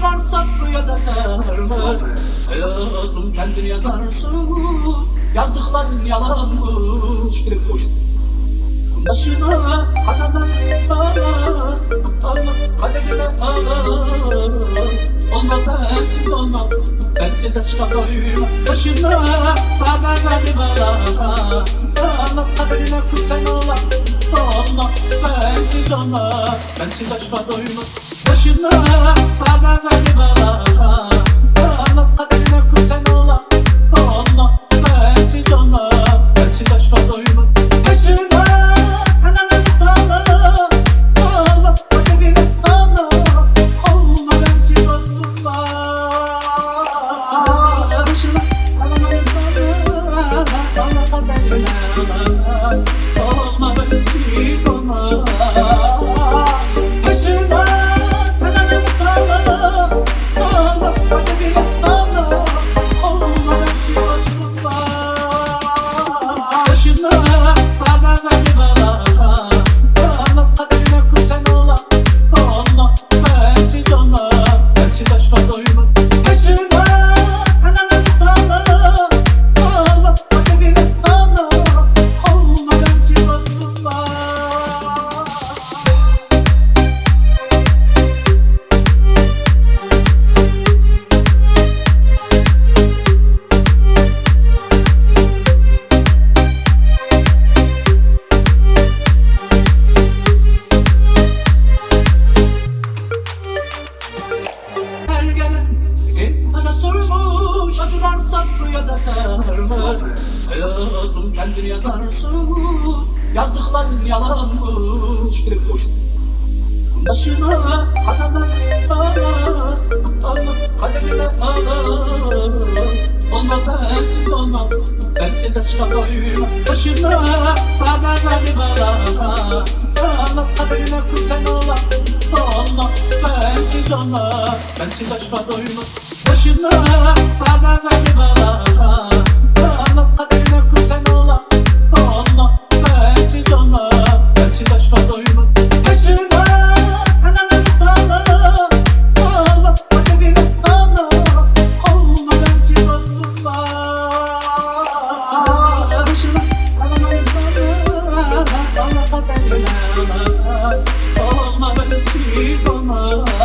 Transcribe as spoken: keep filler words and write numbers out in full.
acılarsa ya da karma. Hayatım kendini yazarsın, yazdıkların yalanmış. Direkt koş başına kadar bana, Allah kaderine ağlar. Olma bensiz olma, bensiz aşka doyma. Başına kadar bana, Allah kaderine kız sen ola. Olma bensiz olma, bensiz aşka doyma. Başına kadar bana, Allah kaderine kız sen ola. Olma bensiz olma, bensiz aşka doyma. Başına olma bensiz olma. Başına olma kaderine ağla. Olma bensiz olma. Başına Allah kaderine kız sen ola. Olma bensiz olma, bensiz aşka doyma. Başına ya da karma. Hayatım kendini yazarsın, yazdıkların yalanmış. Direkt koş başına kadar bana, Allah kaderine ağlar. Olma bensiz olma, bensiz aşka doyma. Başına kadar bana, Allah kaderine kız sen ola. Olma bensiz olma, bensiz aşka doyma. Başına kadar bana, Allah kaderine kız sen ola. Olma bensiz olma, bensiz aşka doyma. Başına Allah kaderine ağla. Olma bensiz olma. Başına Allah kaderine ağla. Olma bensiz olma.